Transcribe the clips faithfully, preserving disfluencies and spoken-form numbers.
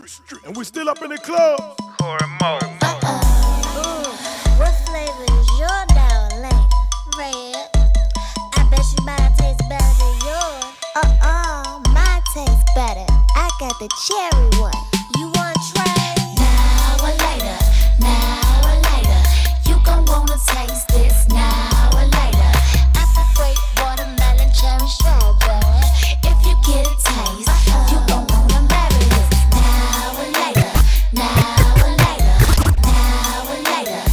And we still up in the club. Uh-oh. What flavor is your darling? Red. I bet you mine tastes better than yours. Uh-uh, mine tastes better. I got the cherry one. You want try? Now or later, now or later, you gon' wanna taste this now or later. Apple, grape, watermelon, cherry, strawberry. If you get a taste, you gon' wanna marry this. Now or later, now or later, now or later,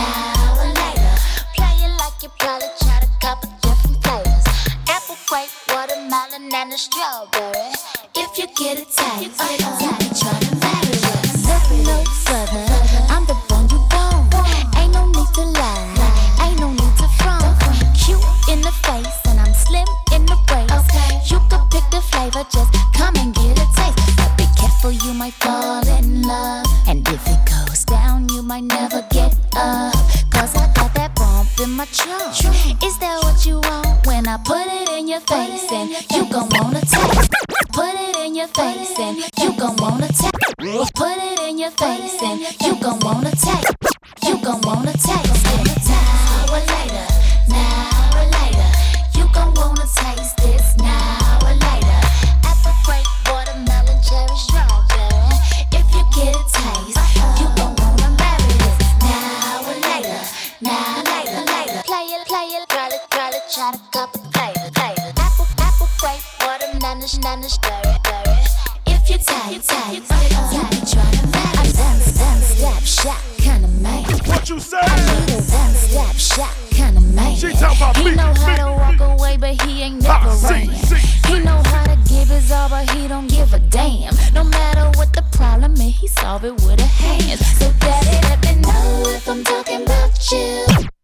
now or later. Play it like you probably tried a couple different flavors. Apple, grape, watermelon, and a strawberry. If you get a taste, you be tryna marry us. Look no further, I'm the one you want. Ain't no need to lie, ain't no need to front. Cute in the face and I'm slim in the waist. You could pick the flavor, just come and get a taste. But be careful, you might fall in love. And if it goes down, you might never get up. Cause I got that bump in my trunk. Is that what you want? When I put it in your face and you gon' wanna taste. Put it in your face and you gon' wanna taste. Put it in your face and you gon' wanna taste. You gon' wanna taste it. Now or later, now or later, you gon' wanna taste this now or later. Apple, grape, watermelon, cherry, strawberry. If you get a taste, you gon' wanna marry this. Now or later, now later, later. Play it, play it, probably, probably try a couple flavors, flavors. Apple, apple, grape, watermelon, strawberry, strawberry. If you taste, taste, you be tryna marry. I'm done, done, stop, shot, kinda man. What you say? I need a one stop shop kinda man. She talk about He me, know how me, to walk away, but he ain't Ha, never sing, ran. sing, He sing. know how to give his all, but he don't give a damn. No matter what the problem is, he solve it with a hand. So daddy, let me know if I'm talking about you.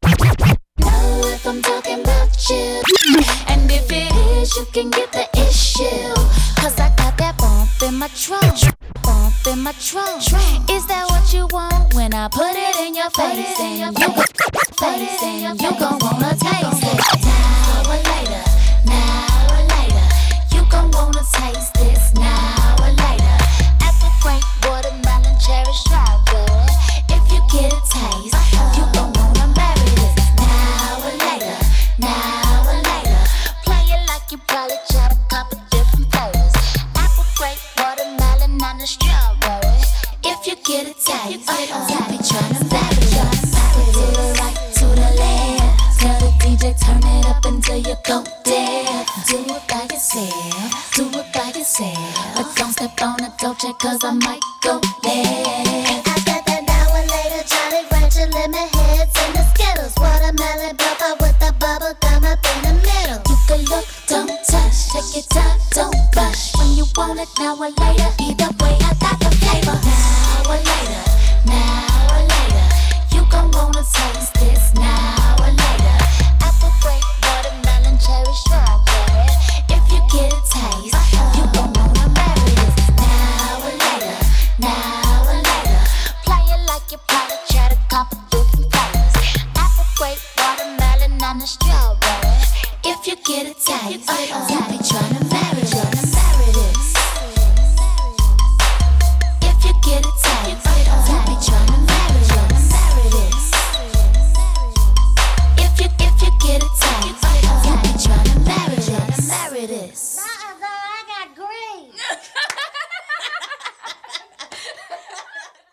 Know if I'm talking about you. And if it is, you can get the issue. Cause I got that bump in my trunk. Bump in my trunk. Is that what you want? When I put it in your face and you face and you gon' wanna taste it. Now or later, now or later, you gon' wanna taste this now or later. Apple, grape, watermelon, cherry, strawberry. If you get a taste, you gon' wanna marry this. Now or later, now or later. Play it like you probably tried a couple different flavors. Apple, grape, watermelon, and a strawberry. If you get a taste, you be tryna marry us. To the right, to the left. Tell the D J turn it up until you go deaf. Do it by yourself, do it by yourself. But don't step on the Dolce cause I might go left. I got that now and later Jolly Rancher lemon heads and the Skittles. Watermelon bubble with the bubble gum up in the middle. You can look, don't touch, take your time, don't rush. When you want it now or later,